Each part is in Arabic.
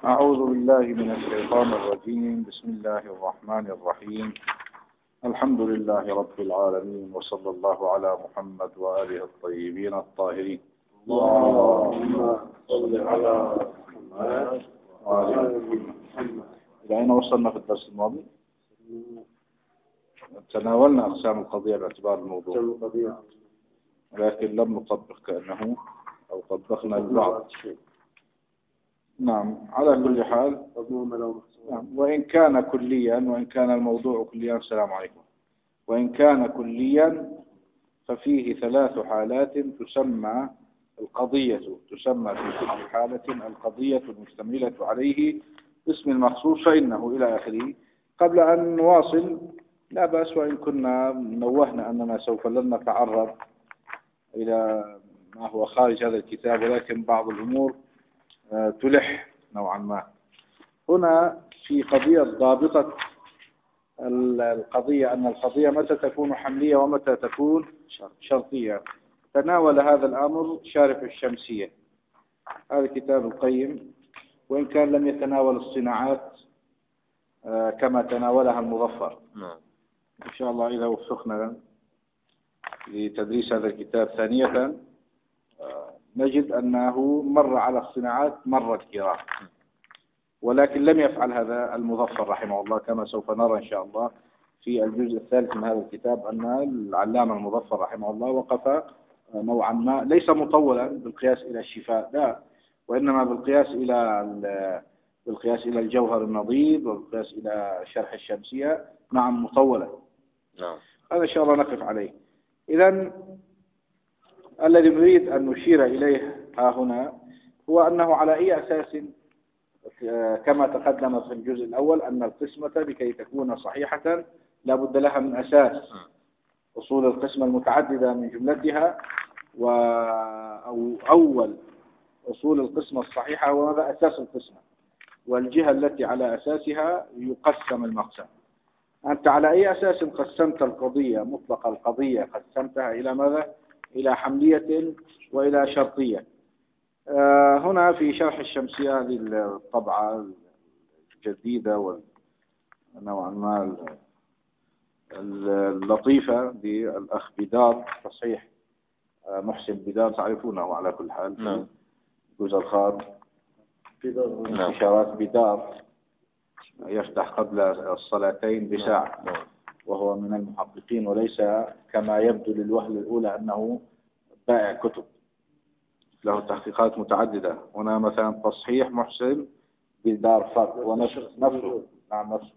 أعوذ بالله من الشيطان الرجيم. بسم الله الرحمن الرحيم. الحمد لله رب العالمين، وصلى الله على محمد وآله الطيبين الطاهرين. اللهم صل على محمد وآل محمد. إلى أين وصلنا في الدرس الماضي؟ تناولنا أقسام القضية باعتبار الموضوع، لكن لم نطبق كأنه، أو طبقنا البعض. نعم، على كل حال، نعم. وإن كان كليا، وإن كان الموضوع كليا، السلام عليكم، وإن كان كليا ففيه ثلاث حالات تسمى القضية، تسمى في كل حالة القضية المشتملة عليه اسم المخصوص فإنه إلى آخره. قبل أن نواصل لا بأس، وإن كنا نوهنا أننا سوف لن نتعرض إلى ما هو خارج هذا الكتاب، ولكن بعض الأمور تلح نوعا ما. هنا في قضية ضابطة القضية أن القضية متى تكون حملية ومتى تكون شرطية. تناول هذا الأمر شارح الشمسية، هذا الكتاب القيم، وإن كان لم يتناول الصناعات كما تناولها المظفر. إن شاء الله إذا وفقنا لتدريس هذا الكتاب ثانية نجد أنه مر على الصناعات مرة كرام، ولكن لم يفعل هذا المظفر رحمه الله، كما سوف نرى إن شاء الله في الجزء الثالث من هذا الكتاب أن العلامة المظفر رحمه الله وقف نوعا ما ليس مطولا بالقياس إلى الشفاء، لا، وإنما بالقياس إلى الجوهر النضيد، والقياس إلى شرح الشمسية، نعم مطولا. نعم. هذا إن شاء الله نقف عليه. إذن الذي نريد أن نشير إليه ها هنا هو أنه على أي أساس، كما تقدم في الجزء الأول، أن القسمة لكي تكون صحيحة لا بد لها من أساس. أصول القسمة المتعددة من جملتها، أو أول أصول القسمة الصحيحة وهذا أساس القسمة، والجهة التي على أساسها يقسم المقسم. أنت على أي أساس قسمت القضية، مطلق القضية قسمتها إلى ماذا؟ إلى حملية وإلى شرطية. هنا في شرح الشمسية هذه الطبعة الجديدة ونوعا ما اللطيفة للأخ بدار، تصحيح محسن بدار، تعرفونه على كل حال. نعم. جزء الخار إشارات بدار يفتح قبل الصلاتين بساعة، وهو من المحققين، وليس كما يبدو للوهلة الأولى أنه بائع كتب، له تحقيقات متعددة. هنا مثلا تصحيح محسن بدار فرق ونفسه. نعم نفسه.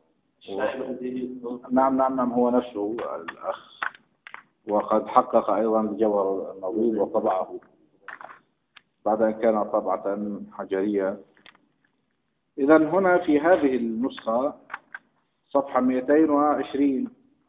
نعم هو نفسه الأخ، وقد حقق أيضا الجوهر النضيد وطبعه بعد أن كان طبعة حجرية. إذن هنا في هذه النسخة صفحة 220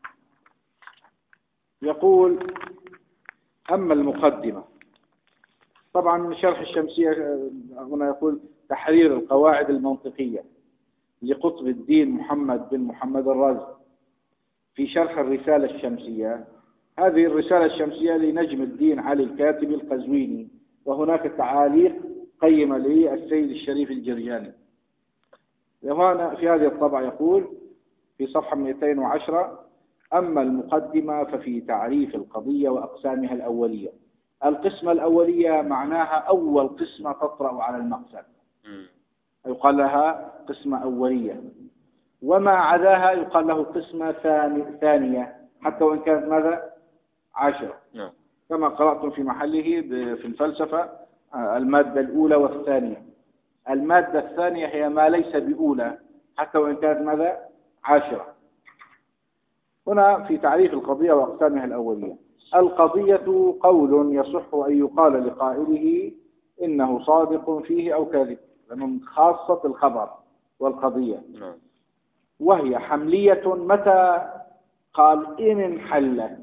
يقول: أما المقدمة. طبعا شرح الشمسية هنا يقول: تحرير القواعد المنطقية لقطب الدين محمد بن محمد الرازي في شرح الرسالة الشمسية. هذه الرسالة الشمسية لنجم الدين علي الكاتب القزويني، وهناك تعاليق قيمة للسيد الشريف الجرجاني. وهنا في هذه الطبعة يقول في صفحة 210: أما المقدمة ففي تعريف القضية وأقسامها الأولية. القسمة الأولية معناها أول قسمة تطرأ على المقسم، يقال لها قسمة أولية، وما عداها يقال له قسمة ثانية، حتى وإن كانت ماذا؟ 10. كما قرأتم في محله في الفلسفة المادة الأولى والثانية. المادة الثانية هي ما ليس بأولى، حتى وإن كانت ماذا؟ 10. هنا في تعريف القضية وأقسامها الأولية: القضية قول يصح أن يقال لقائله إنه صادق فيه أو كاذب، من خاصة الخبر والقضية، وهي حملية متى قال إن انحلت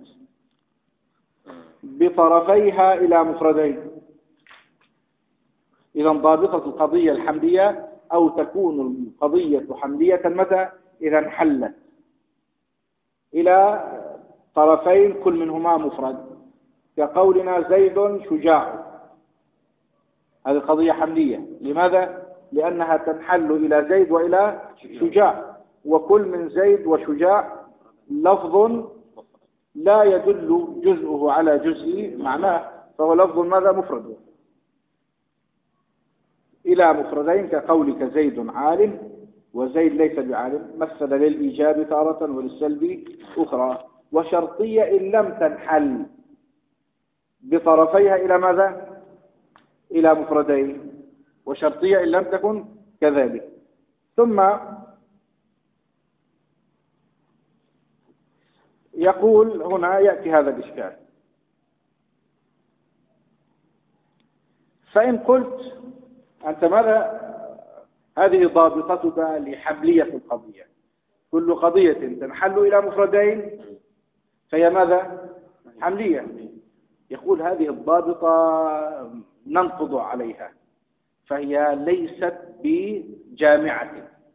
بطرفيها إلى مفردين. إذا ضابطة القضية الحملية، أو تكون القضية حملية متى؟ إذا انحلت إلى طرفين كل منهما مفرد، كقولنا زيد شجاع، هذه قضية حملية. لماذا؟ لأنها تنحل إلى زيد وإلى شجاع، وكل من زيد وشجاع لفظ لا يدل جزءه على جزء معناه، فهو لفظ ماذا؟ مفرد، إلى مفردين كقولك زيد عالم وزيد ليس بعالم، مثل للإيجاب تارة وللسلب أخرى. وشرطية إن لم تنحل بطرفيها إلى ماذا؟ إلى مفردين، وشرطية إن لم تكن كذلك. ثم يقول هنا يأتي هذا الإشكال، فإن قلت أنت ماذا؟ هذه ضابطتك لحملية القضية، كل قضية تنحل إلى مفردين فهي ماذا؟ حملية. يقول هذه الضابطة ننقض عليها، فهي ليست بجامعة،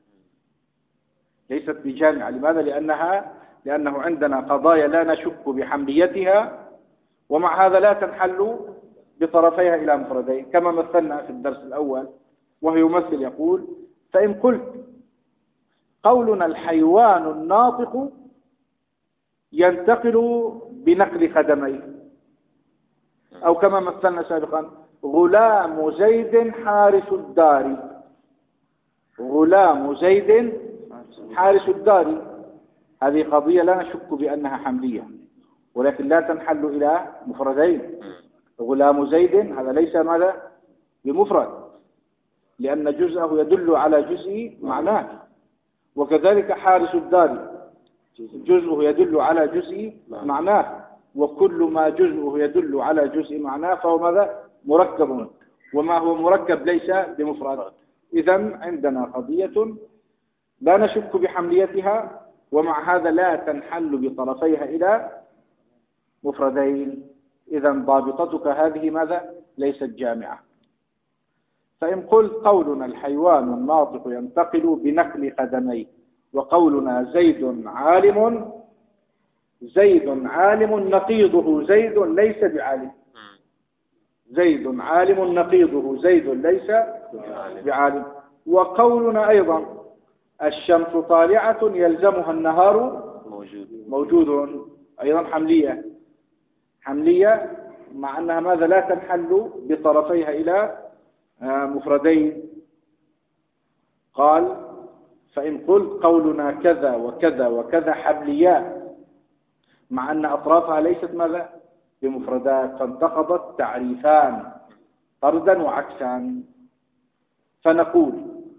ليست بجامعة. لماذا؟ لأنه عندنا قضايا لا نشك بحمليتها، ومع هذا لا تنحل بطرفيها إلى مفردين كما مثلنا في الدرس الأول. وهو يمثل يقول فإن قلت قولنا الحيوان الناطق ينتقل بنقل قدميه، أو كما مثلنا سابقا غلام زيد حارس الدار، غلام زيد حارس الدار، هذه قضية لا نشك بأنها حملية، ولكن لا تنحل إلى مفردين. غلام زيد هذا ليس ماذا؟ بمفرد، لأن جزءه يدل على جزء معناه، وكذلك حارس الدار جزءه يدل على جزء معناه، وكل ما جزءه يدل على جزء معناه فهو ماذا؟ مركب، وما هو مركب ليس بمفرد. إذن عندنا قضية لا نشك بحمليتها، ومع هذا لا تنحل بطرفيها إلى مفردين. إذن ضابطتك هذه ماذا؟ ليست جامعة. فإن قلت قولنا الحيوان الناطق ينتقل بنقل قدميه، وقولنا زيد عالم، زيد عالم نقيضه زيد ليس بعالم، زيد عالم نقيضه زيد ليس بعالم. وقولنا أيضا الشمس طالعة يلزمها النهار موجود، أيضا حملية، حملية مع أنها ماذا؟ لا تنحل بطرفيها إلى مفردين. قال فإن قلت قولنا كذا وكذا وكذا حمليات، مع أن أطرافها ليست ماذا؟ بمفردات، فانتقضت تعريفان طردا وعكسا. فنقول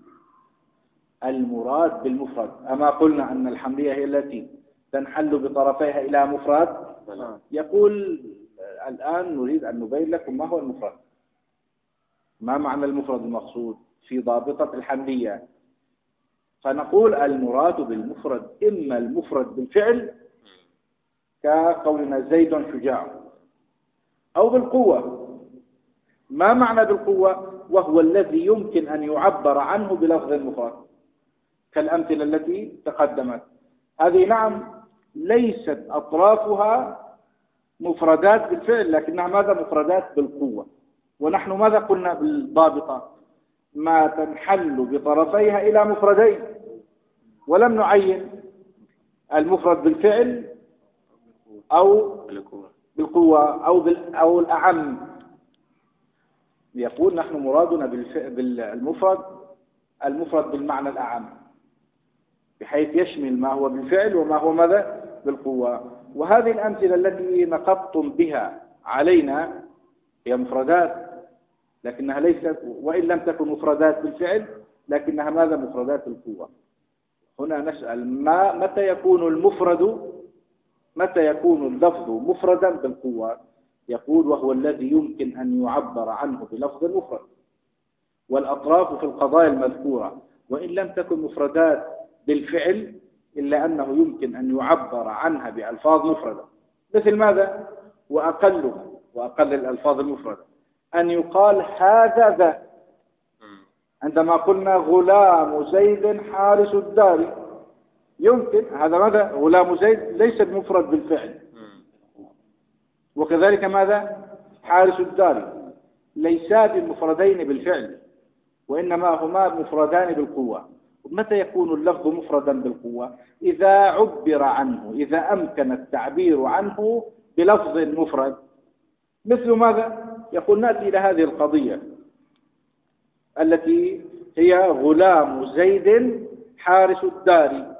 المراد بالمفرد، أما قلنا أن الحملية هي التي تنحل بطرفيها إلى مفرد؟ يقول الآن نريد أن نبين لكم ما هو المفرد، ما معنى المفرد المقصود في ضابطة الحملية. فنقول المراد بالمفرد إما المفرد بالفعل كقولنا زيد شجاع، أو بالقوة. ما معنى بالقوة؟ وهو الذي يمكن أن يعبر عنه بلفظ المفرد، كالأمثلة التي تقدمت هذه. نعم ليست أطرافها مفردات بالفعل، لكنها ماذا؟ مفردات بالقوة. ونحن ماذا قلنا بالضابطة؟ ما تنحل بطرفيها إلى مفردين، ولم نعين المفرد بالفعل أو بالقوة أو الأعم. يقول نحن مرادنا بالمفرد المفرد بالمعنى الأعم، بحيث يشمل ما هو بالفعل وما هو ماذا؟ بالقوة. وهذه الأمثلة التي نقضتم بها علينا هي مفردات، لكنها ليست، وإن لم تكن مفردات بالفعل لكنها ماذا؟ مفردات القوة. هنا نسأل متى يكون المفرد، متى يكون اللفظ مفردا بالقوة؟ يقول وهو الذي يمكن أن يعبر عنه بلفظ مفرد. والأطراف في القضايا المذكورة وإن لم تكن مفردات بالفعل إلا أنه يمكن أن يعبر عنها بألفاظ مفردة. مثل ماذا؟ وأقل الألفاظ المفردة أن يقال هذا ذا. عندما قلنا غلام زيد حارس الدار، يمكن هذا ماذا؟ غلام زيد ليس بمفرد بالفعل، وكذلك ماذا؟ حارس الدار ليسا بمفردين بالفعل، وإنما هما مفردان بالقوة. متى يكون اللفظ مفردا بالقوة؟ إذا عبر عنه، إذا أمكن التعبير عنه بلفظ مفرد. مثل ماذا؟ يقول نأتي إلى هذه القضية التي هي غلام زيد حارس الدار،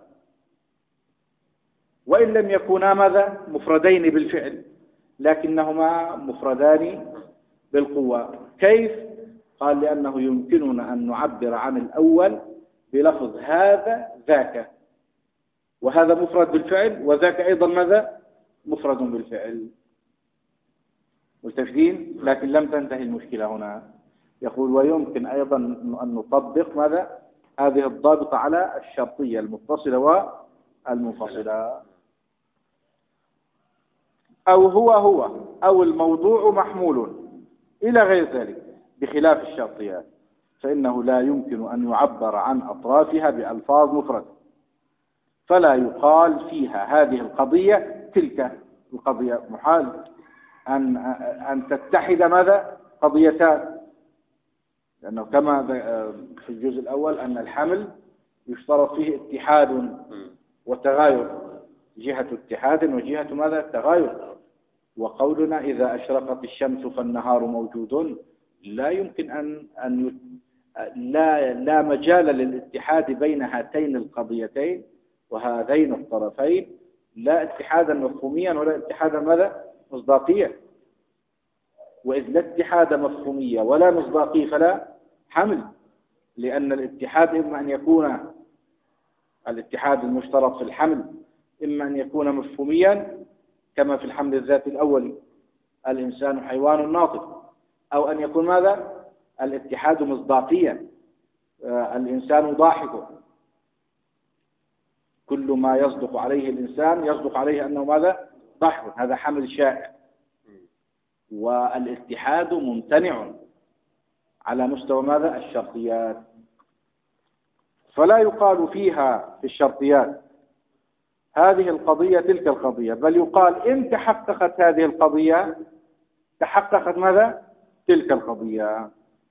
وإن لم يكونا ماذا؟ مفردين بالفعل، لكنهما مفردان بالقوة. كيف؟ قال لأنه يمكننا أن نعبر عن الأول بلفظ هذا ذاك، وهذا مفرد بالفعل، وذاك أيضا ماذا؟ مفرد بالفعل. ملتفتين؟ لكن لم تنتهي المشكلة هنا. يقول ويمكن أيضا أن نطبق ماذا؟ هذه الضابطة على الشرطية المتصلة والمنفصلة. أو هو أو الموضوع محمول إلى غير ذلك، بخلاف الشرطيات فإنه لا يمكن أن يعبر عن أطرافها بألفاظ مفردة، فلا يقال فيها هذه القضية تلك القضية. محال أن تتحد ماذا؟ قضيتان، لأنه كما في الجزء الأول أن الحمل يشترط فيه اتحاد وتغاير، جهة اتحاد وجهة ماذا؟ تغاير. وقولنا إذا أشرقت الشمس فالنهار موجود لا يمكن لا مجال للاتحاد بين هاتين القضيتين وهذين الطرفين، لا اتحادا مفهوميا ولا اتحادا ماذا؟ مصداقيا. وإذ لا اتحاد مفهوميا ولا مصداقي فلا حمل، لأن الاتحاد إما أن يكون الاتحاد المشترط في الحمل إما أن يكون مفهوميا كما في الحمل الذاتي الأول الإنسان حيوان ناطق، أو أن يكون ماذا؟ الاتحاد مصداقيا الإنسان ضاحك. كل ما يصدق عليه الإنسان يصدق عليه أنه ماذا؟ ضحك. هذا حمل شائع. والاتحاد ممتنع على مستوى ماذا؟ الشرطيات. فلا يقال فيها في الشرطيات هذه القضية تلك القضية، بل يقال إن تحققت هذه القضية تحققت ماذا؟ تلك القضية.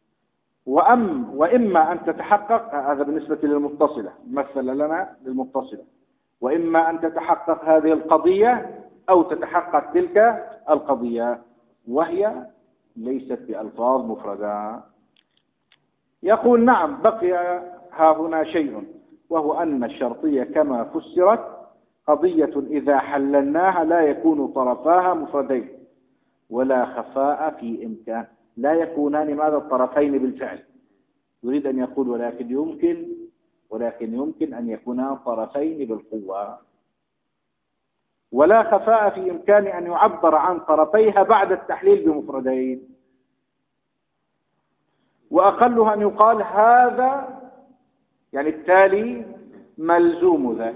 وإما أن تتحقق، هذا بالنسبة للمتصلة، مثل لنا للمتصلة، وإما أن تتحقق هذه القضية أو تتحقق تلك القضية، وهي ليست بألفاظ مفردة. يقول نعم بقي ها هنا شيء، وهو أن الشرطية كما فسرت قضية إذا حللناها لا يكون طرفاها مفردين ولا خفاء في إمكان، لا يكونان ماذا؟ الطرفين بالفعل. يريد أن يقول ولكن يمكن أن يكونا طرفين بالقوة، ولا خفاء في إمكان أن يعبر عن طرفيها بعد التحليل بمفردين. وأقلها أن يقال هذا يعني التالي ملزوم ذاك،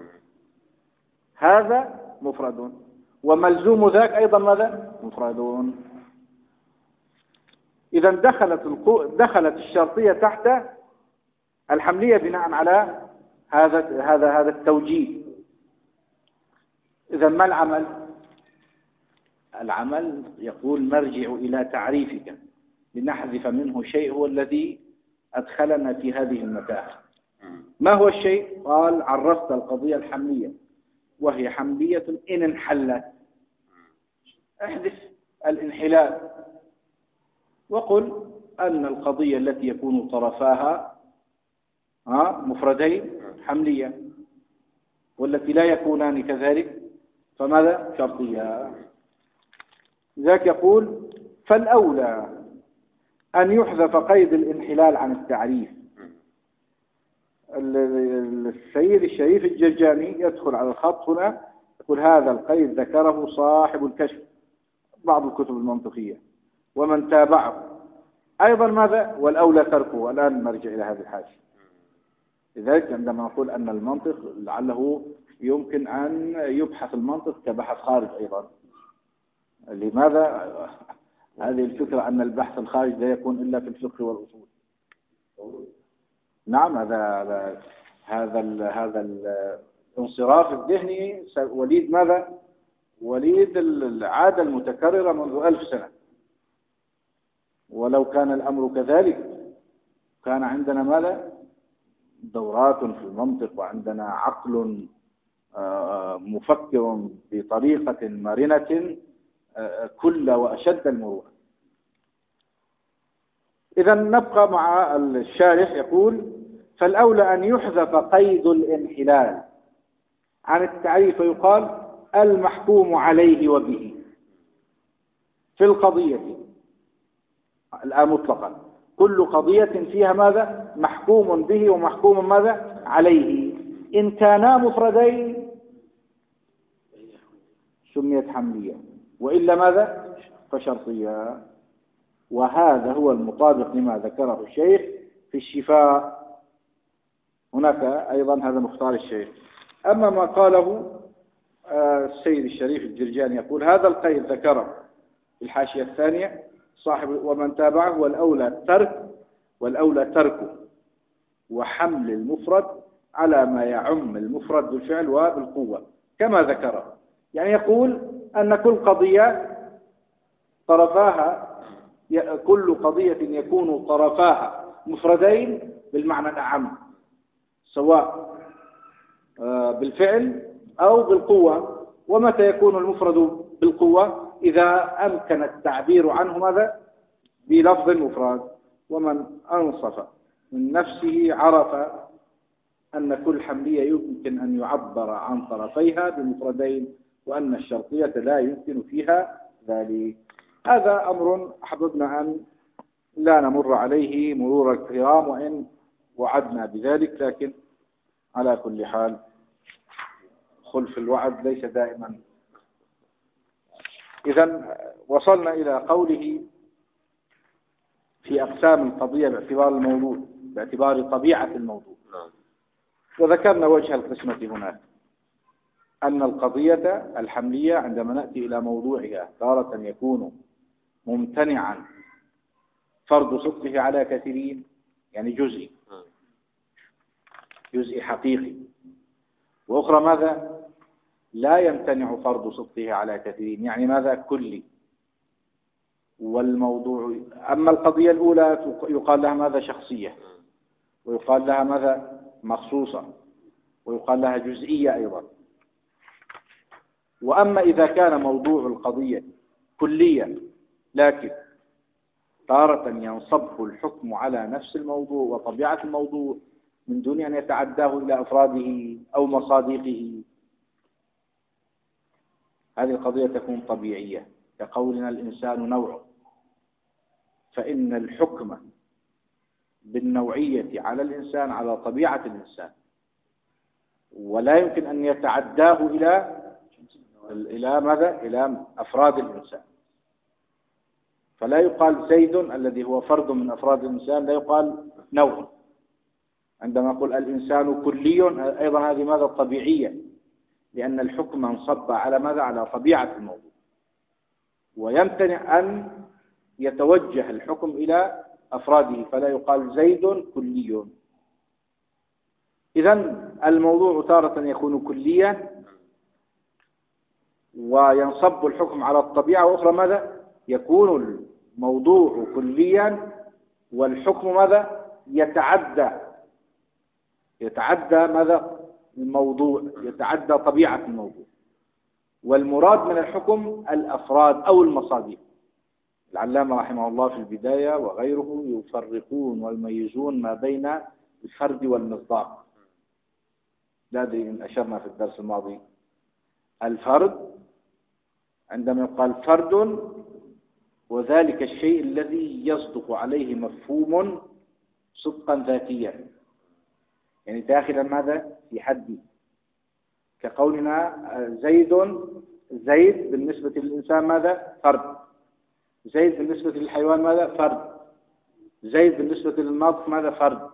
هذا مفرد، وملزوم ذاك أيضا ماذا؟ مفرد. إذا دخلت الشرطية تحت الحملية بناء على هذا التوجيه. إذا ما العمل؟ العمل يقول نرجع إلى تعريفك لنحذف منه شيء هو الذي أدخلنا في هذه المتاهة. ما هو الشيء؟ قال عرفت القضية الحملية، وهي حملية إن انحلت. احذف الانحلال وقل أن القضية التي يكون طرفاها مفردين حملية، والتي لا يكونان كذلك فماذا؟ شرطية. ذاك يقول فالأولى أن يحذف قيد الانحلال عن التعريف. السيد الشريف الجرجاني يدخل على الخط هنا يقول هذا القيد ذكره صاحب الكشف بعض الكتب المنطقية ومن تابعه أيضا ماذا؟ والأولى تركه. الآن نرجع إلى هذه الحاشية. لذلك عندما نقول أن المنطق لعله يمكن أن يبحث المنطق كبحث خارج أيضا. لماذا؟ هذه الفكرة أن البحث الخارج لا يكون إلا في الفقه والأصول. نعم، هذا الانصراف الذهني وليد ماذا؟ وليد العادة المتكررة منذ 1000 سنة. ولو كان الأمر كذلك كان عندنا ماذا؟ دورات في المنطق، وعندنا عقل مفكر بطريقة مرنة كل وأشد المروءة. إذا نبقى مع الشارح يقول: فالأولى أن يحذف قيد الانحلال عن التعريف، يقال المحكوم عليه وبه في القضية الآن مطلقا، كل قضية فيها ماذا؟ محكوم به ومحكوم ماذا؟ عليه. إن كانا مفردين سميت حملية، وإلا ماذا؟ فشرطية. وهذا هو المطابق لما ذكره الشيخ في الشفاء. هناك أيضا هذا مختار الشيخ. أما ما قاله السيد الشريف الجرجاني يقول: هذا القيد ذكره في الحاشية الثانية صاحب ومن تابعه: والأولى تركه وحمل المفرد على ما يعم المفرد بالفعل وبالقوة كما ذكره. يعني يقول أن كل قضية يكون طرفاها مفردين بالمعنى الأعم، سواء بالفعل أو بالقوة. ومتى يكون المفرد بالقوة؟ إذا أمكن التعبير عنه ماذا؟ بلفظ المفرد. ومن أنصف من نفسه عرف أن كل حملية يمكن أن يعبر عن طرفيها بمفردين، وأن الشرطية لا يمكن فيها ذلك. هذا أمر أحببنا أن لا نمر عليه مرور الكرام، وإن وعدنا بذلك، لكن على كل حال خلف الوعد ليس دائما. إذن وصلنا إلى قوله في أقسام القضية باعتبار طبيعة الموضوع، وذكرنا وجه القسمة هناك، أن القضية الحملية عندما نأتي إلى موضوعها تارة يكون ممتنعا فرض صدقه على كثيرين، يعني جزئي حقيقي، وأخرى ماذا؟ لا يمتنع فرض صدقه على كثيرين، يعني ماذا؟ كلي. والموضوع أما القضية الأولى يقال لها ماذا؟ شخصية، ويقال لها ماذا؟ مخصوصة، ويقال لها جزئية أيضا. وأما إذا كان موضوع القضية كليا، لكن تارة ينصب الحكم على نفس الموضوع وطبيعة الموضوع من دون أن يتعداه إلى أفراده أو مصادقه، هذه القضية تكون طبيعية، كقولنا الإنسان نوع، فإن الحكم بالنوعية على الإنسان على طبيعة الإنسان، ولا يمكن أن يتعداه إلى ماذا؟ إلى أفراد الإنسان. فلا يقال زيد الذي هو فرد من أفراد الإنسان، لا يقال نوع. عندما نقول الإنسان كلي أيضا هذه ماذا؟ طبيعية، لأن الحكم انصب على ماذا؟ على طبيعة الموضوع، ويمتنع أن يتوجه الحكم إلى أفراده، فلا يقال زيد كلي. إذن الموضوع تارة يكون كليا وينصب الحكم على الطبيعة، وأخرى ماذا؟ يكون الموضوع كليا والحكم ماذا؟ يتعدى ماذا؟ الموضوع، يتعدى طبيعة الموضوع. والمراد من الحكم الأفراد أو المصادر. العلامة رحمه الله في البداية وغيره يفرقون ويميزون ما بين الفرد والمصداق. لا أدري إن أشرنا في الدرس الماضي. الفرد عندما يقال فرد وذلك الشيء الذي يصدق عليه مفهوم صدقا ذاتيا، يعني داخلا ماذا؟ في حد، كقولنا زيد بالنسبة للإنسان ماذا؟ فرد. زيد بالنسبة للحيوان ماذا؟ فرد. زيد بالنسبة للناطق ماذا؟ فرد.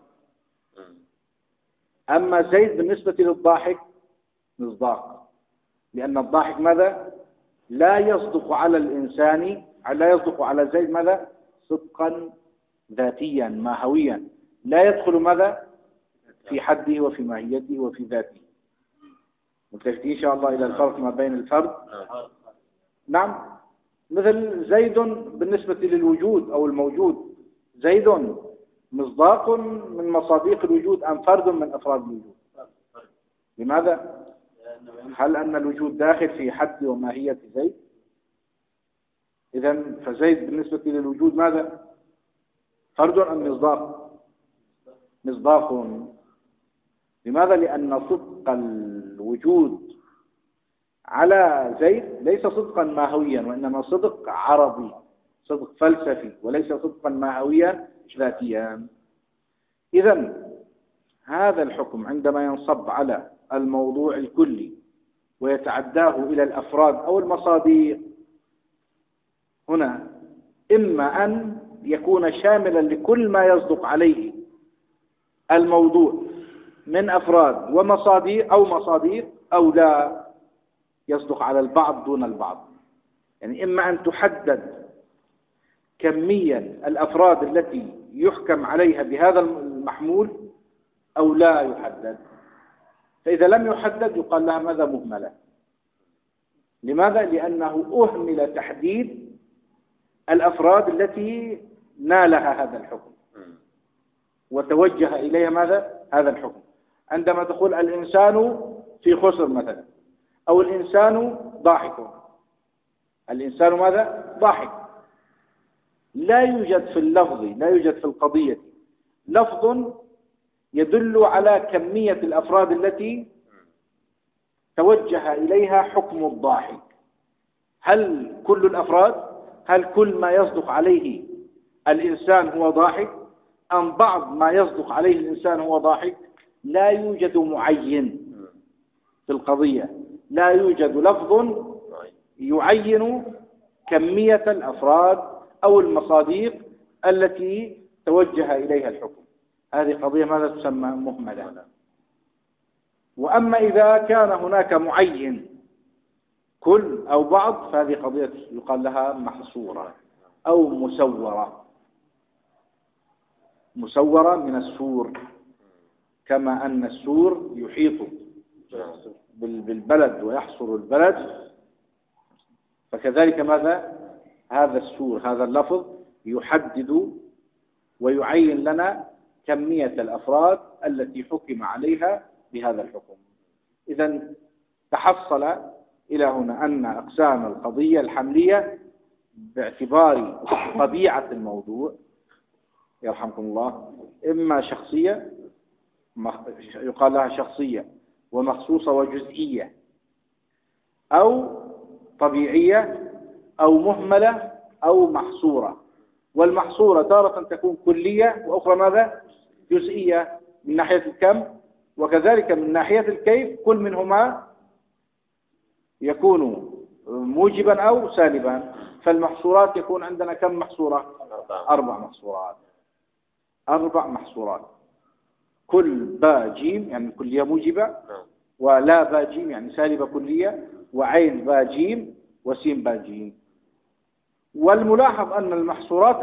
أما زيد بالنسبة للضاحك مصداق، لأن الضاحك ماذا؟ لا يصدق على الإنسان، لا يصدق على زيد ماذا؟ صدقا ذاتيا ماهويا، لا يدخل ماذا؟ في حده وفي ماهيته وفي ذاته. متفتين إن شاء الله إلى الفرق ما بين الفرد. نعم، مثل زيد بالنسبة للوجود أو الموجود، زيد مصداق من مصاديق الوجود أم فرد من أفراد الوجود؟ لماذا؟ هل أن الوجود داخل في حد وماهية زيد؟ إذن فزيد بالنسبة للوجود ماذا؟ فرد أم مصداق؟ مصداق. لماذا؟ لأن صدق الوجود على زيد ليس صدقا ماهويا، وإنما صدق عرضي، صدق فلسفي، وليس صدقا ماهويا ذاتيا. إذن هذا الحكم عندما ينصب على الموضوع الكلي ويتعداه إلى الأفراد أو المصاديق، هنا إما أن يكون شاملا لكل ما يصدق عليه الموضوع من أفراد ومصاديق أو مصاديق، أو لا يصدق على البعض دون البعض. يعني إما أن تحدد كمية الأفراد التي يحكم عليها بهذا المحمول أو لا يحدد. فإذا لم يحدد يقال لها ماذا؟ مهملة. لماذا؟ لأنه أهمل تحديد الأفراد التي نالها هذا الحكم وتوجه إليها ماذا؟ هذا الحكم. عندما تقول الإنسان في خسر مثلا، أو الإنسان ضاحك، الإنسان ماذا؟ ضاحك. لا يوجد في اللفظ، لا يوجد في القضية لفظ يدل على كمية الأفراد التي توجه إليها حكم الضاحك. هل كل الأفراد؟ هل كل ما يصدق عليه الإنسان هو ضاحك، أم بعض ما يصدق عليه الإنسان هو ضاحك؟ لا يوجد معين في القضية، لا يوجد لفظ يعين كمية الأفراد أو المصاديق التي توجه إليها الحكم. هذه قضية ماذا تسمى؟ مهملة. وأما إذا كان هناك معين كل أو بعض، فهذه قضية يقال لها محصورة أو مسورة. مسورة من السور، كما أن السور يحيط بالبلد ويحصر البلد، فكذلك ماذا؟ هذا السور، هذا اللفظ يحدد ويعين لنا كمية الأفراد التي حكم عليها بهذا الحكم. إذن تحصل إلى هنا أن أقسام القضية الحملية باعتبار طبيعة الموضوع يرحمكم الله إما شخصية يقال لها شخصية ومخصوصة وجزئية، أو طبيعية، أو مهملة، أو محصورة. والمحصورة تارة تكون كلية وأخرى ماذا؟ جزئية من ناحية الكم، وكذلك من ناحية الكيف كل منهما يكون موجبا أو سالبا. فالمحصورات يكون عندنا كم محصورة؟ 4 محصورات. 4 محصورات. كل باء جيم يعني كلية موجبة، ولا باء جيم يعني سالبة كلية، وعين باء جيم، وسين باء جيم. والملاحظ أن المحصورات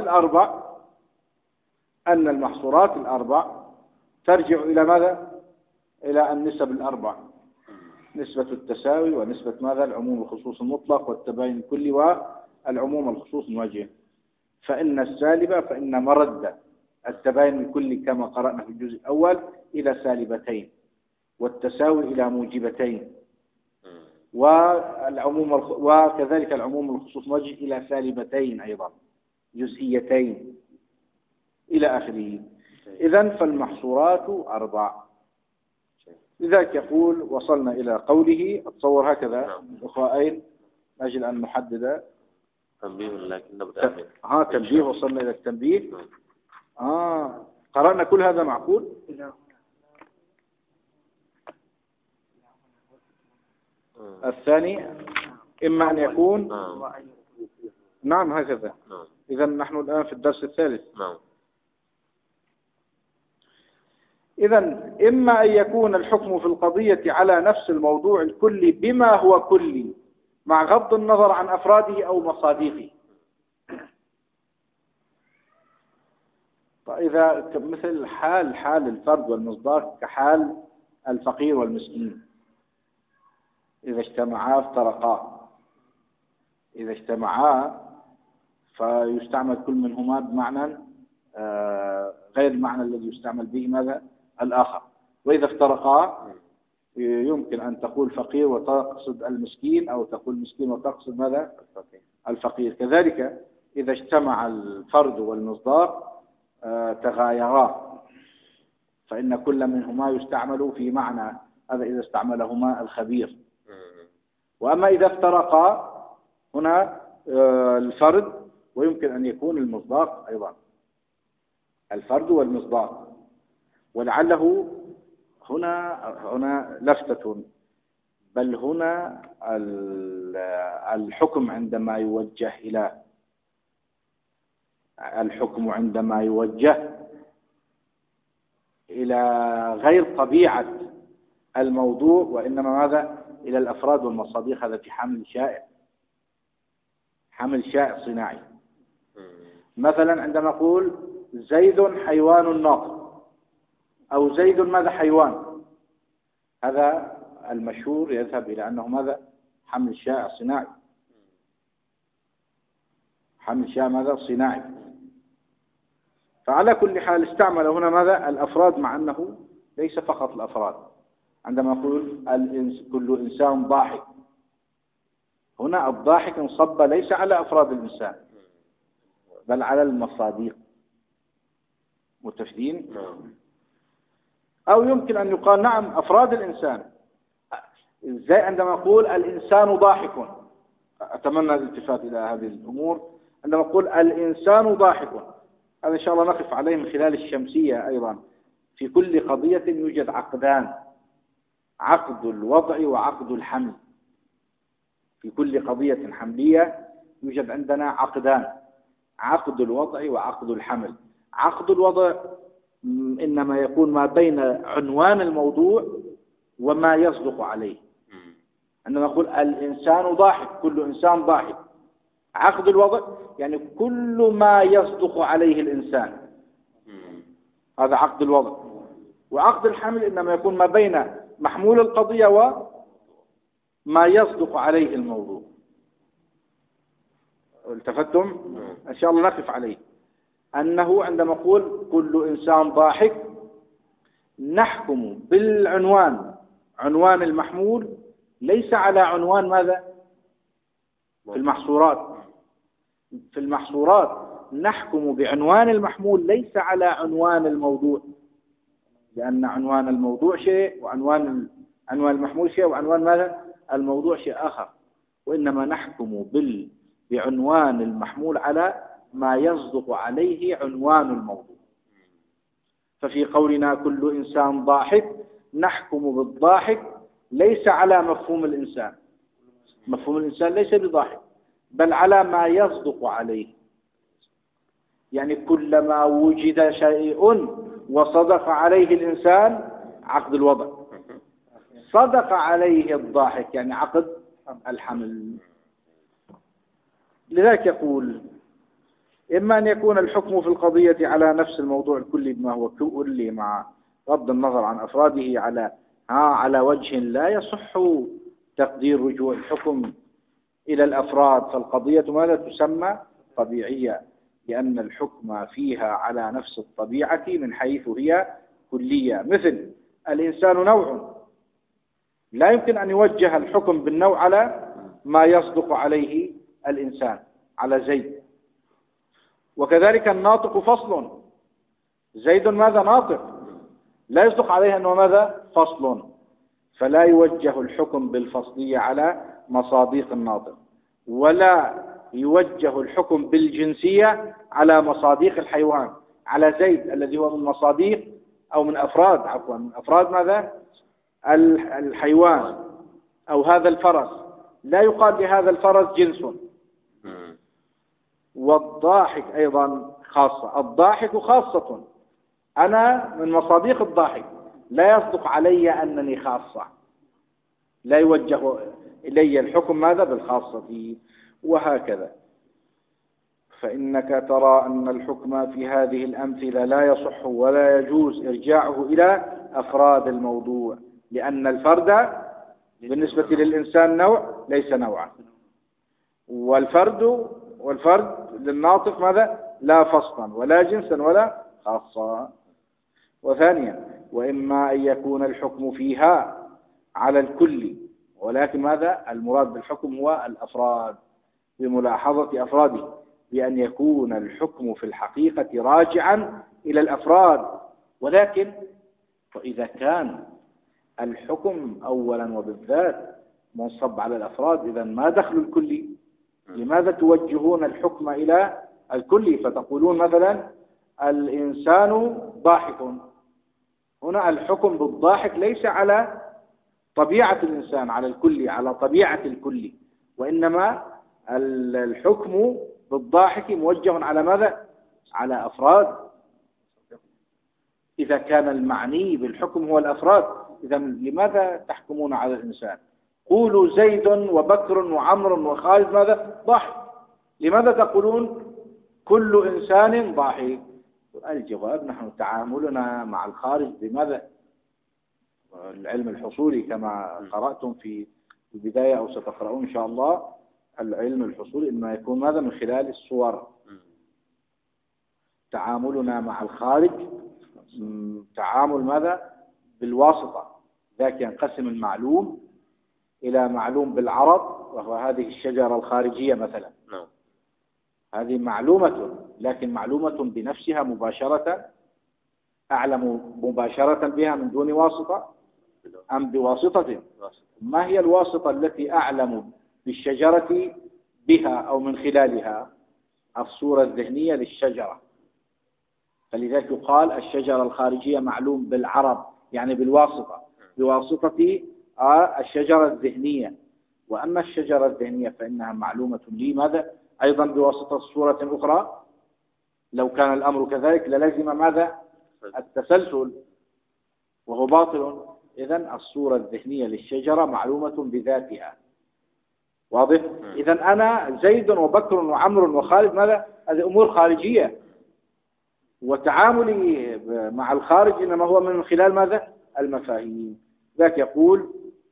الأربع ترجع إلى ماذا؟ إلى النسب الأربع: نسبة التساوي، ونسبة ماذا؟ العموم الخصوص المطلق، والتباين الكلي، والعموم الخصوص الموجه. فإن السالبة، فإن مرد التباين الكلي كما قرأنا في الجزء الأول إلى سالبتين، والتساوي إلى موجبتين، وكذلك العموم الخصوص الموجه إلى سالبتين أيضا جزئيتين إلى آخره. إذن فالمحصورات 4. لذلك يقول وصلنا إلى قوله، أتصور هكذا أخوائين أجل أن نحدد تنبيه، لكن نبدأ تنبيه. وصلنا إلى التنبيه. قرأنا كل هذا معقول؟ الثاني إما أن يكون نعم هكذا. إذن نحن الآن في الدرس الثالث. إذن إما أن يكون الحكم في القضية على نفس الموضوع الكلي بما هو كلي مع غض النظر عن أفراده أو مصاديقه. فإذا مثل حال الفرد والمصداق كحال الفقير والمسكين، إذا اجتمعا افترقا. إذا اجتمعا فيستعمل كل منهما بمعنى غير غير المعنى الذي يستعمل به ماذا الآخر. وإذا افترقا يمكن أن تقول فقير وتقصد المسكين، أو تقول مسكين وتقصد ماذا الفقير. كذلك إذا اجتمع الفرد والمصداق تغايرا، فإن كل منهما يستعمل في معنى، هذا إذا استعملهما الخبير. وأما إذا افترقا هنا الفرد، ويمكن أن يكون المصداق أيضا، الفرد والمصداق. ولعله هنا لفتة، بل هنا الحكم عندما يوجه إلى غير طبيعة الموضوع، وإنما ماذا إلى الأفراد والمصاديق، هذا في حمل شائع صناعي. مثلا عندما نقول زيد حيوان ناطق، أو زيد ماذا حيوان، هذا المشهور يذهب إلى أنه ماذا حمل شائع صناعي، حمل شائع ماذا صناعي. فعلى كل حال استعمل هنا ماذا الأفراد، مع أنه ليس فقط الأفراد. عندما نقول كل إنسان ضاحك، هنا الضاحك انصب ليس على أفراد الإنسان بل على المصاديق. متفقين؟ أو يمكن أن يقال نعم أفراد الإنسان، زي عندما نقول الإنسان ضاحك. أتمنى الالتفات إلى هذه الأمور. عندما نقول الإنسان ضاحك، هذا إن شاء الله نقف عليه من خلال الشمسية أيضا. في كل قضية يوجد عقدان، عقد الوضع وعقد الحمل. في كل قضية حملية يوجد عندنا عقدان، عقد الوضع وعقد الحمل. عقد الوضع إنما يكون ما بين عنوان الموضوع وما يصدق عليه. عندما نقول الإنسان ضاحك، كل إنسان ضاحك. عقد الوضع يعني كل ما يصدق عليه الإنسان، هذا عقد الوضع. وعقد الحمل إنما يكون ما بين محمول القضية وما يصدق عليه الموضوع. التفتم؟ إن شاء الله نقف عليه. أنه عندما نقول كل إنسان ضاحك نحكم بالعنوان، عنوان المحمول، ليس على عنوان ماذا في المحصورات. في المحصورات نحكم بعنوان المحمول ليس على عنوان الموضوع، لأن عنوان الموضوع شيء، وعنوان المحمول شيء، وعنوان ماذا الموضوع شيء آخر. وإنما نحكم بعنوان المحمول على ما يصدق عليه عنوان الموضوع. ففي قولنا كل إنسان ضاحك نحكم بالضاحك ليس على مفهوم الإنسان، مفهوم الإنسان ليس بضاحك، بل على ما يصدق عليه. يعني كلما وجد شيء وصدق عليه الإنسان عقد الوضع، صدق عليه الضاحك يعني عقد الحمل. لذلك يقول إما أن يكون الحكم في القضية على نفس الموضوع الكلي بما هو كلي، مع غض النظر عن أفراده، على وجه لا يصح تقدير رجوع الحكم إلى الأفراد، فالقضية ماذا تسمى طبيعية، لأن الحكم فيها على نفس الطبيعة من حيث هي كلية. مثل الإنسان نوع، لا يمكن أن يوجه الحكم بالنوع على ما يصدق عليه الإنسان، على زيد. وكذلك الناطق فصل، زيد ماذا ناطق، لا يصدق عليه أنه ماذا فصل، فلا يوجه الحكم بالفصلية على مصاديق الناطق، ولا يوجه الحكم بالجنسية على مصاديق الحيوان، على زيد الذي هو من مصاديق أو من أفراد، عفوا من أفراد ماذا الحيوان، أو هذا الفرس، لا يقال لهذا الفرس جنس. والضاحك أيضا خاصة، الضاحك خاصة، أنا من مصاديق الضاحك، لا يصدق علي أنني خاصة، لا يوجه إلي الحكم ماذا بالخاصة، وهكذا. فإنك ترى أن الحكم في هذه الأمثلة لا يصح ولا يجوز إرجاعه إلى أفراد الموضوع، لأن الفرد بالنسبة للإنسان نوع ليس نوعا، والفرد للناطق ماذا لا فصلا ولا جنسا ولا خاصة. وثانيا وإما أن يكون الحكم فيها على الكل، ولكن ماذا المراد بالحكم هو الأفراد بملاحظة أفراده، بأن يكون الحكم في الحقيقة راجعا إلى الأفراد. ولكن وإذا كان الحكم أولا وبالذات منصب على الأفراد، إذا ما دخل الكل؟ لماذا توجهون الحكم إلى الكل فتقولون مثلا الإنسان ضاحك؟ هنا الحكم بالضاحك ليس على طبيعة الإنسان، على الكل، على طبيعة الكل، وإنما الحكم بالضاحك موجه على ماذا؟ على أفراد. إذا كان المعني بالحكم هو الأفراد، إذا لماذا تحكمون على الإنسان؟ قولوا زيد وبكر وعمر وخالد ماذا؟ ضاحك. لماذا تقولون كل إنسان ضاحك؟ الجواب نحن تعاملنا مع الخارج بماذا؟ العلم الحصولي كما قرأتم في البداية أو ستقرؤون إن شاء الله، العلم الحصولي إنما يكون ماذا؟ من خلال الصور. تعاملنا مع الخارج تعامل ماذا؟ بالواسطة. ذاك ينقسم المعلوم إلى معلوم بالعرض، وهو هذه الشجرة الخارجية مثلا، هذه معلومة، لكن معلومة بنفسها مباشرة، أعلم مباشرة بها من دون واسطة أم بواسطة؟ ما هي الواسطة التي أعلم بالشجرة بها أو من خلالها؟ الصورة الذهنية للشجرة. فلذلك يقال الشجرة الخارجية معلوم بالعرض، يعني بالواسطة، بواسطة الشجرة الذهنية. وأما الشجرة الذهنية فإنها معلومة لي ماذا؟ أيضا بواسطة صورة أخرى. لو كان الأمر كذلك للزم ماذا؟ التسلسل، وهو باطل. إذن الصورة الذهنية للشجرة معلومة بذاتها. واضح؟ إذن أنا زيد وبكر وعمر وخالد ماذا؟ هذه أمور خارجية، وتعاملي مع الخارج إنما هو من خلال ماذا؟ المفاهيم. ذاك يقول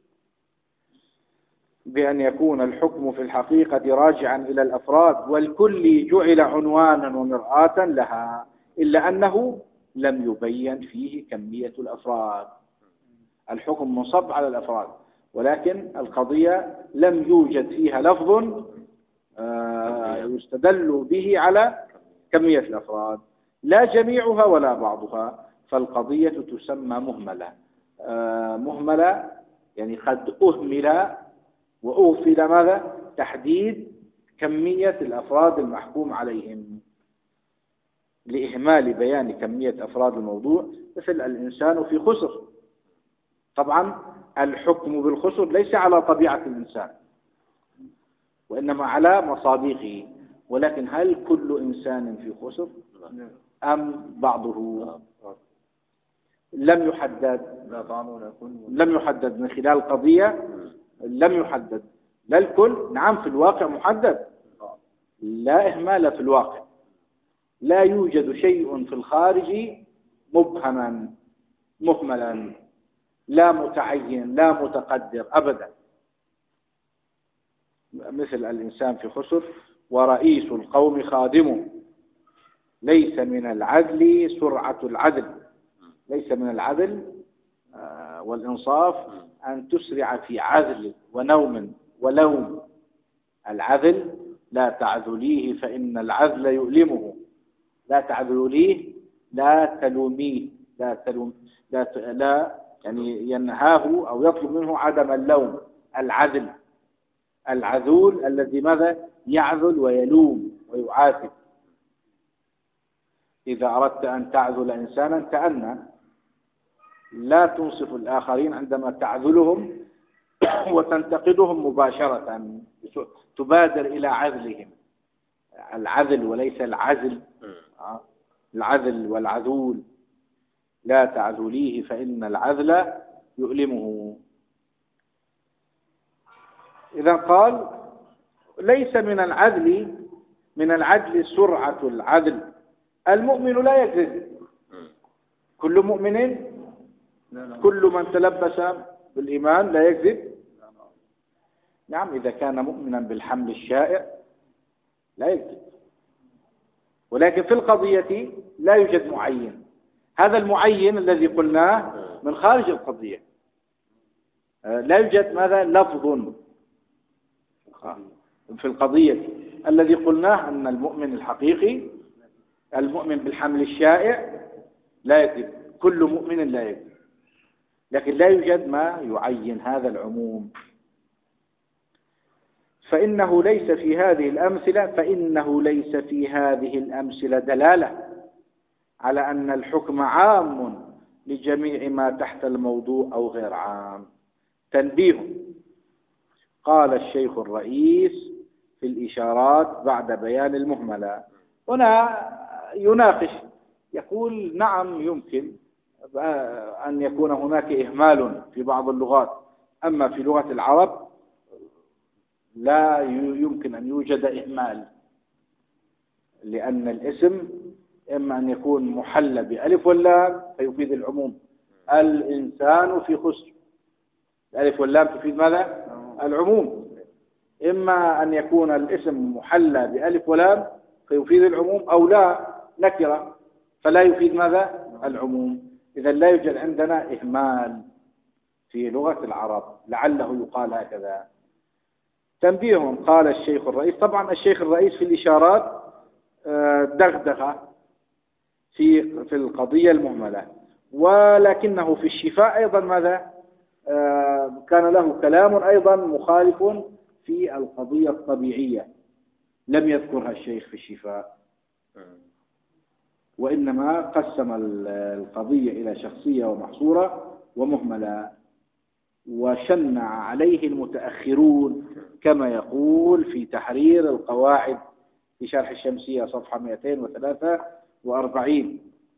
بأن يكون الحكم في الحقيقة راجعا إلى الأفراد، والكل جعل عنوانا ومرآة لها، إلا أنه لم يبين فيه كمية الأفراد. الحكم منصب على الأفراد، ولكن القضية لم يوجد فيها لفظ يستدل به على كمية الأفراد، لا جميعها ولا بعضها، فالقضية تسمى مهملة. مهملة يعني قد أهمل وأغفل ماذا؟ تحديد كمية الأفراد المحكوم عليهم، لإهمال بيان كمية أفراد الموضوع. مثل الإنسان في خسر، طبعا الحكم بالخسر ليس على طبيعة الإنسان وإنما على مصادقه، ولكن هل كل إنسان في خسر أم بعضه؟ لم يحدد من خلال القضية، لم يحدد لا الكل. نعم في الواقع محدد، لا إهمال في الواقع، لا يوجد شيء في الخارج مبهما مهملا، لا متعين لا متقدر أبدا. مثل الإنسان في خسر ورئيس القوم خادمه. ليس من العدل سرعة العدل، ليس من العدل والإنصاف أن تسرع في عذل ونوم ولوم. العذل لا تعذليه فإن العذل يؤلمه. لا تعذليه، لا تلوميه، لا يعني ينهاه أو يطلب منه عدم اللوم. العذل، العذول الذي ماذا؟ يعذل ويلوم ويعاتب. إذا أردت أن تعذل إنسانا كأن لا تنصف الآخرين عندما تعذلهم وتنتقدهم مباشرة، تبادر إلى عذلهم. العذل وليس العزل. العذل والعذول. لا تعذليه فإن العذل يؤلمه. إذا قال ليس من العدل سرعة العدل. المؤمن لا يكذب. كل مؤمن، كل من تلبس بالإيمان لا يكذب. نعم إذا كان مؤمنا بالحمل الشائع لا يكذب، ولكن في القضية لا يوجد معين. هذا المعين الذي قلناه من خارج القضية، لا يوجد ماذا لفظ في القضية. الذي قلناه أن المؤمن الحقيقي المؤمن بالحمل الشائع لا يكذب، كل مؤمن لا يكذب، لكن لا يوجد ما يعين هذا العموم. فإنه ليس في هذه الأمثلة دلالة على أن الحكم عام لجميع ما تحت الموضوع أو غير عام. تنبيه: قال الشيخ الرئيس في الإشارات بعد بيان المهملة. هنا يناقش، يقول نعم يمكن أن يكون هناك إهمال في بعض اللغات، أما في لغة العرب لا يمكن أن يوجد إهمال، لأن الاسم إما أن يكون محل بألف واللام فيفيد العموم. الإنسان في خسر، الألف واللام تفيد ماذا؟ العموم. إما أن يكون الاسم محل بألف ولام فيفيد العموم، أو لا نكرة فلا يفيد ماذا؟ العموم. إذا لا يوجد عندنا إهمال في لغة العرب، لعله يقال هكذا. تنبيه: قال الشيخ الرئيس. طبعا الشيخ الرئيس في الإشارات دغدغة في القضية المهملة، ولكنه في الشفاء أيضا ماذا؟ كان له كلام أيضا مخالف في القضية الطبيعية، لم يذكرها الشيخ في الشفاء، وإنما قسم القضية إلى شخصية ومحصورة ومهملة، وشنع عليه المتأخرون كما يقول في تحرير القواعد في شرح الشمسية صفحة 243.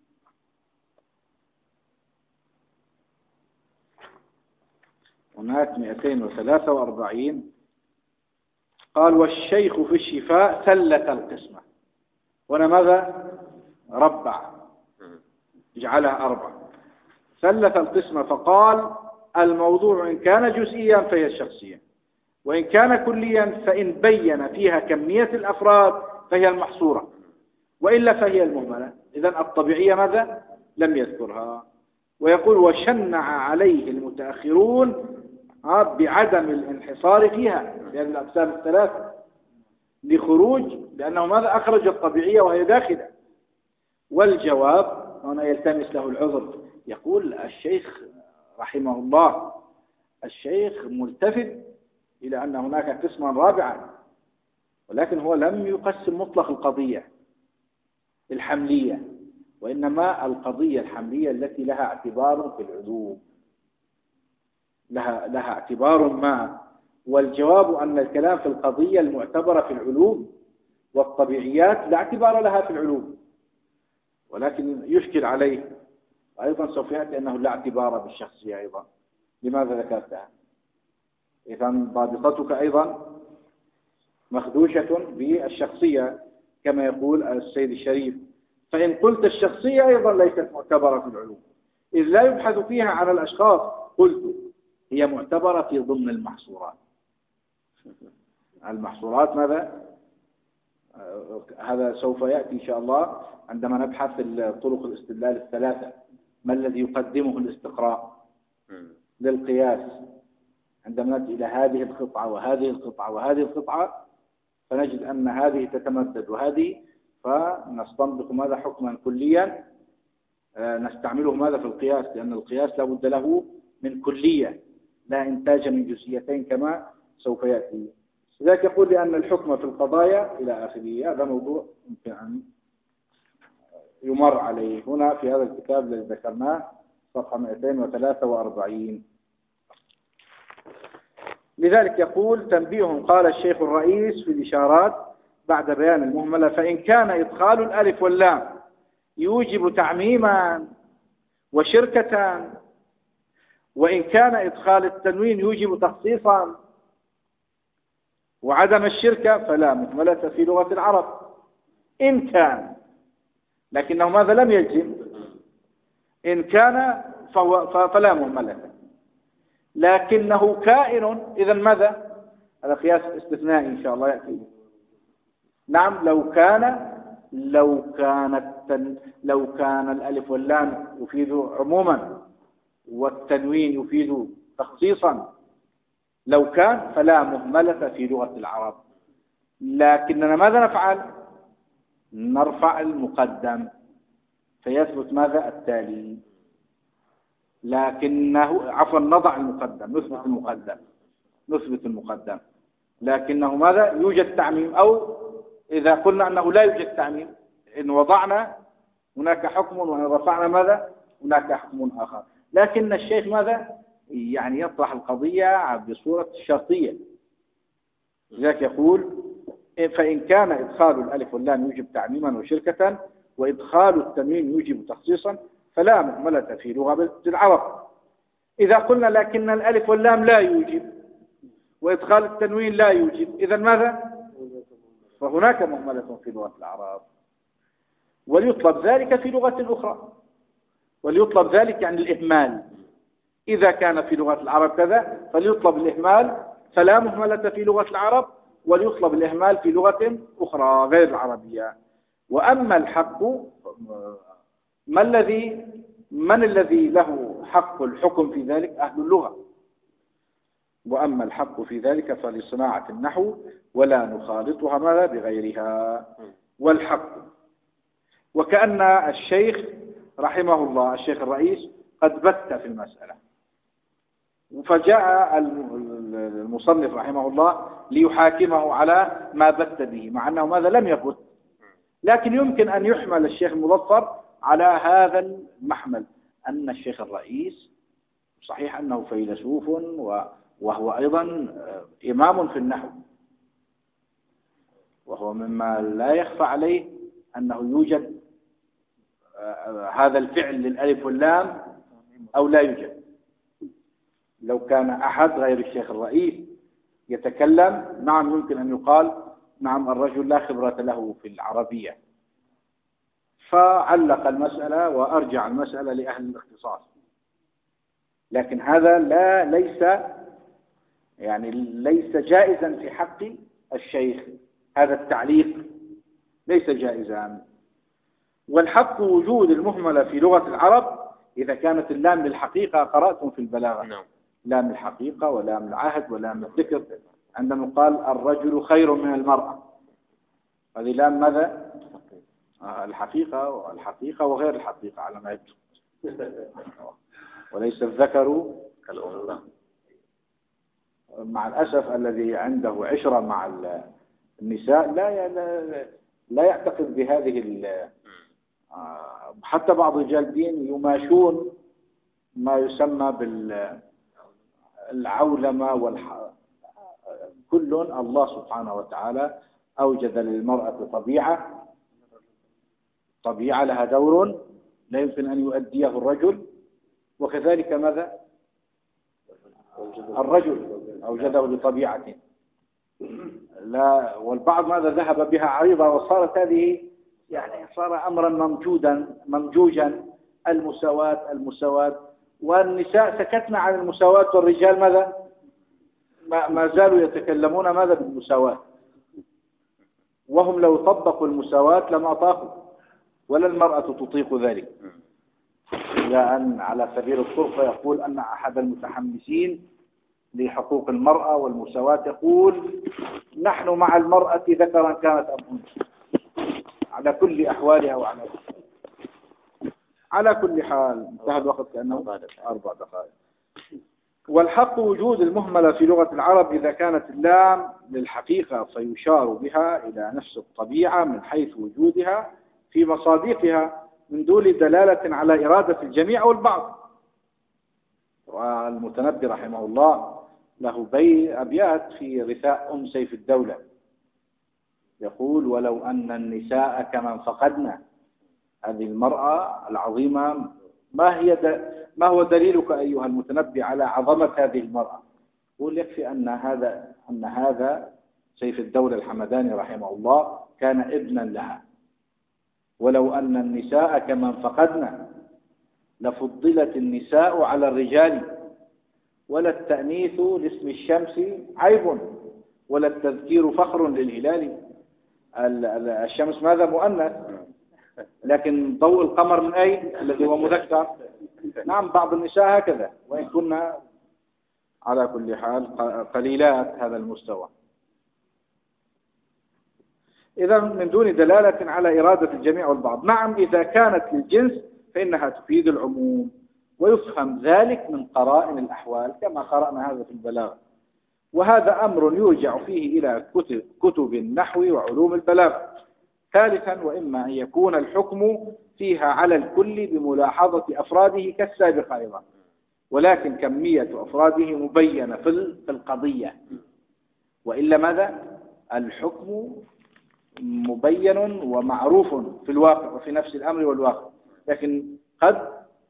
هناك 243 قال: والشيخ في الشفاء ثلث القسمة. وأنا ماذا؟ ربع، جعلها 4. ثلث القسمة فقال: الموضوع إن كان جزئيا فهي الشخصية، وإن كان كليا فإن بين فيها كمية الأفراد فهي المحصورة، وإلا فهي المهملة. إذن الطبيعية ماذا؟ لم يذكرها. ويقول: وشنع عليه المتأخرون بعدم الانحصار فيها، لأن الأقسام الثلاثة لخروج، لأنه ماذا؟ أخرج الطبيعية وهي داخلة. والجواب هنا يلتمس له العذر، يقول الشيخ رحمه الله، الشيخ ملتفت إلى أن هناك قسما رابعا، ولكن هو لم يقسم مطلق القضية الحملية، وإنما القضية الحملية التي لها اعتبار في العلوم، لها اعتبار ما. والجواب أن الكلام في القضية المعتبرة في العلوم والطبيعيات لا اعتبار لها في العلوم، ولكن يشكل عليه أيضا سوف يأتي أنه لا اعتبار بالشخصية أيضا. لماذا ذكرتها؟ إذا ضابطتك أيضا مخدوشة بالشخصية كما يقول السيد الشريف. فإن قلت الشخصية أيضا ليست معتبرة في العلوم، إذ لا يبحث فيها عن الأشخاص، قلت هي معتبرة في ضمن المحصورات. المحصورات ماذا؟ هذا سوف يأتي إن شاء الله عندما نبحث طرق الاستدلال الثلاثة، ما الذي يقدمه الاستقراء للقياس. عندما نأتي إلى هذه القطعة وهذه القطعة وهذه القطعة فنجد أن هذه تتمدد وهذه، فنستنبط ماذا؟ حكما كليا نستعمله ماذا؟ في القياس، لأن القياس لا بد له من كلية لا إنتاج من جزئيتين كما سوف يأتي. لذلك يقول لأن الحكم في القضايا إلى آخره. هذا موضوع يمكن أن يمر عليه هنا في هذا الكتاب الذي ذكرناه صفحة 243. لذلك يقول: تنبيه: قال الشيخ الرئيس في الإشارات بعد بيان المهملة: فإن كان إدخال الألف واللام يوجب تعميما وشركة، وإن كان إدخال التنوين يوجب تخصيصا وعدم الشركة، فلا مهملة في لغة العرب. إن كان، لكنه ماذا؟ لم يجزم. إن كان فلا مهملة، لكنه كائن، إذا ماذا؟ هذا قياس استثنائي إن شاء الله يأتي. نعم، لو كان لو كان الألف واللام يفيد عموما والتنوين يفيد تخصيصا، لو كان فلا مهملة في لغة العرب. لكننا ماذا نفعل؟ نرفع المقدم فيثبت ماذا؟ التالي. لكنه عفوا نضع المقدم، نثبت المقدم، لكنه ماذا؟ يوجد تعميم، أو إذا قلنا أنه لا يوجد تعميم، إن وضعنا هناك حكم وإن رفعنا ماذا؟ هناك حكم آخر. لكن الشيخ ماذا؟ يعني يطرح القضية بصورة شرطية، لذلك يقول فإن كان إدخال الألف واللام يوجب تعميما وشركة، وإدخال التنوين يوجب تخصيصا، فلا مهملة في لغة العرب. إذا قلنا لكن الألف واللام لا يوجب وإدخال التنوين لا يوجب، إذا ماذا؟ فهناك مهملة في لغة العرب، وليطلب ذلك في لغة أخرى، وليطلب ذلك يعني الإهمال. إذا كان في لغة العرب كذا فليطلب الإهمال، فلا مهملة في لغة العرب، وليطلب الإهمال في لغة أخرى غير العربية. وأما الحق، من الذي له حق الحكم في ذلك؟ أهل اللغة. وأما الحق في ذلك فلصناعة النحو ولا نخالطها ماذا بغيرها. والحق، وكأن الشيخ رحمه الله الشيخ الرئيس قد بت في المسألة، فجاء المصنف رحمه الله ليحاكمه على ما بت به، مع أنه ماذا لم يبت، لكن يمكن أن يحمل الشيخ المظفر على هذا المحمل، أن الشيخ الرئيس صحيح أنه فيلسوف وهو أيضا إمام في النحو، وهو مما لا يخفى عليه أنه يوجد هذا الفعل للألف واللام أو لا يوجد. لو كان أحد غير الشيخ الرئيس يتكلم، نعم يمكن أن يقال نعم الرجل لا خبرة له في العربية، فعلق المسألة وأرجع المسألة لأهل الاختصاص. لكن هذا ليس جائزا في حق الشيخ، هذا التعليق ليس جائزا. والحق وجود المهملة في لغة العرب إذا كانت اللام للحقيقة. قرأتم في البلاغة لام الحقيقة ولام العهد ولام الذكر، عندما قال الرجل خير من المرأة، هذه لام ماذا؟ الحقيقة وغير الحقيقة على ما يكتب، وليس الذكر كالأنثى. مع الأسف الذي عنده عشرة مع النساء لا يعتقد بهذه حتى بعض رجال الدين يماشون ما يسمى بالعولمة كل الله سبحانه وتعالى أوجد للمرأة طبيعة لها دور لا يمكن أن يؤديه الرجل، وكذلك ماذا؟ الرجل أوجده لطبيعة لا، والبعض ماذا ذهب بها عريضة، وصارت هذه يعني صار أمرا ممجوجا. المساواة والنساء سكتنا عن المساواة، والرجال ماذا؟ ما زالوا يتكلمون ماذا؟ بالمساواة، وهم لو طبقوا المساواة لما طاقوا، ولا المرأة تطيق ذلك. إلا أن على سبيل الطرفة يقول أن أحد المتحمسين لحقوق المرأة والمساواة يقول نحن مع المرأة ذكرا كانت أم أنثى على كل أحوالها على كل حال. انتهى الوقت كأنه 4 دقائق. والحق وجود المهملة في لغة العرب إذا كانت اللام للحقيقة فيشار بها إلى نفس الطبيعة من حيث وجودها في مصادقها من دون دلالة على إرادة الجميع والبعض. والمتنبي رحمه الله له أبيات في رثاء سيف الدولة يقول ولو أن النساء كمن فقدنا. هذه المرأة العظيمة ما هو دليلك أيها المتنبي على عظمة هذه المرأة؟ يقول يكفي أن هذا سيف الدولة الحمداني رحمه الله كان ابنا لها. ولو أن النساء كمن فقدنا لفضلت النساء على الرجال، ولا التأنيث لاسم الشمس عيب، ولا التذكير فخر للهلال. الشمس ماذا؟ مؤنث، لكن ضوء القمر من أين الذي هو مذكر؟ نعم بعض النساء هكذا، وإن كنا على كل حال قليلات هذا المستوى. إذا من دون دلالة على إرادة الجميع والبعض. نعم إذا كانت للجنس فإنها تفيد العموم، ويفهم ذلك من قرائن الأحوال كما قرأنا هذا في البلاغة، وهذا أمر يرجع فيه إلى كتب النحو وعلوم البلاغة. ثالثا وإما أن يكون الحكم فيها على الكل بملاحظة أفراده كالسابق أيضا، ولكن كمية أفراده مبينة في القضية، وإلا ماذا؟ الحكم مبين ومعروف في الواقع وفي نفس الأمر والواقع، لكن قد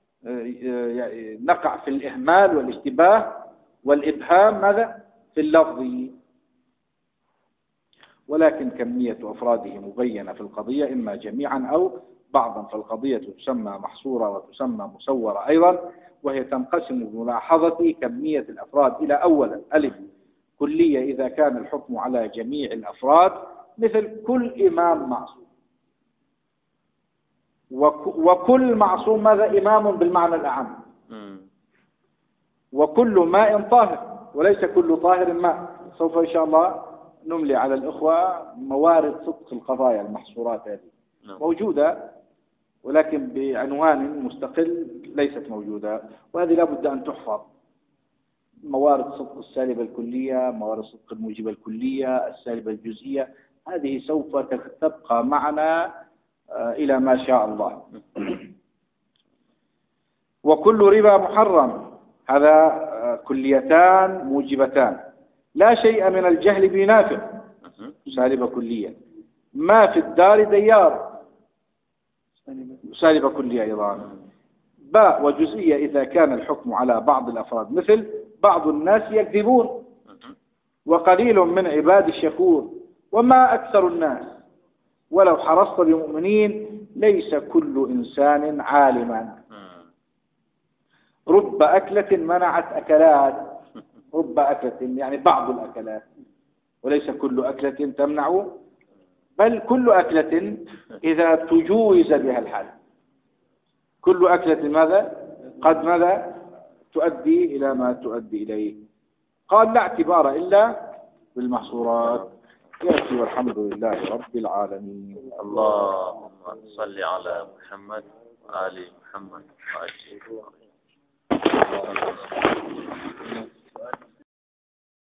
نقع في الإهمال والاشتباه والإبهام ماذا؟ في اللفظ، ولكن كمية أفراده مبينة في القضية إما جميعا أو بعضا، فالقضية تسمى محصورة وتسمى مصورة أيضا، وهي تنقسم بملاحظة كمية الأفراد إلى أولا ألف كلية إذا كان الحكم على جميع الأفراد، مثل كل إمام معصوم، وكل معصوم ماذا؟ إمام بالمعنى الأعم، وكل ماء طاهر وليس كل طاهر ماء. سوف إن شاء الله نملي على الأخوة موارد صدق القضايا المحصورات هذه موجودة، ولكن بعنوان مستقل ليست موجودة، وهذه لا بد أن تحفظ. موارد صدق السالبة الكلية، موارد صدق الموجبة الكلية، السالبة الجزئية، هذه سوف تبقى معنا إلى ما شاء الله. وكل ربا محرم، هذا كليتان موجبتان. لا شيء من الجهل بينافع، سالبة كلية. ما في الدار ديار، سالبة كلية أيضا. باء وجزئية إذا كان الحكم على بعض الأفراد، مثل بعض الناس يكذبون وقليل من عباد الشكور، وما أكثر الناس ولو حرصت بمؤمنين، ليس كل إنسان عالما. رب أكلة منعت أكلات، رب أكلة يعني بعض الأكلات، وليس كل أكلة تمنع، بل كل أكلة إذا تجوز بها الحال. كل أكلة ماذا؟ قد ماذا؟ تؤدي إلى ما تؤدي إليه. قال لا اعتبار إلا بالمحصورات. يأتي والحمد لله رب العالمين. اللهم صل على محمد وآل محمد وعجل.